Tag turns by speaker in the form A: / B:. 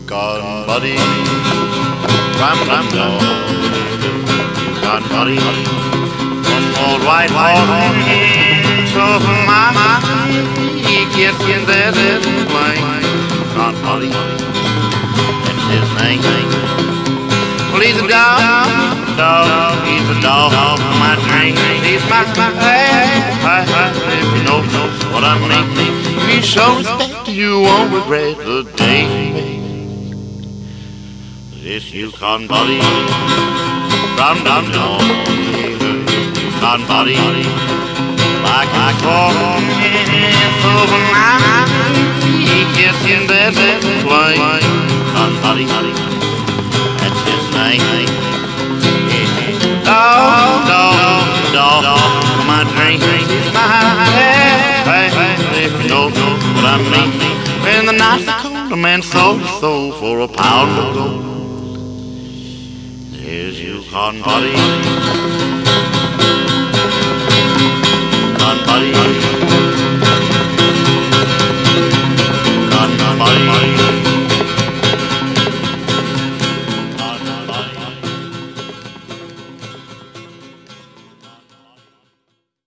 A: Gone buddy, ram ram dog. Gone buddy, one old white horse over my mind. He gets in there plane. Gone buddy, that's his name. Well, he's a dog, he's a dog on my train. He's my if you know what I mean. He shows that you won't regret the day. This Yukon buddy, from down Yukon buddy, like a corn over my he gets in that plane. Yukon buddy, that's his name. Dog, on my train. If you know what I mean. When the nights are cold, a man sold his soul for a pound of gold. There's Yukon buddy, Yukon buddy.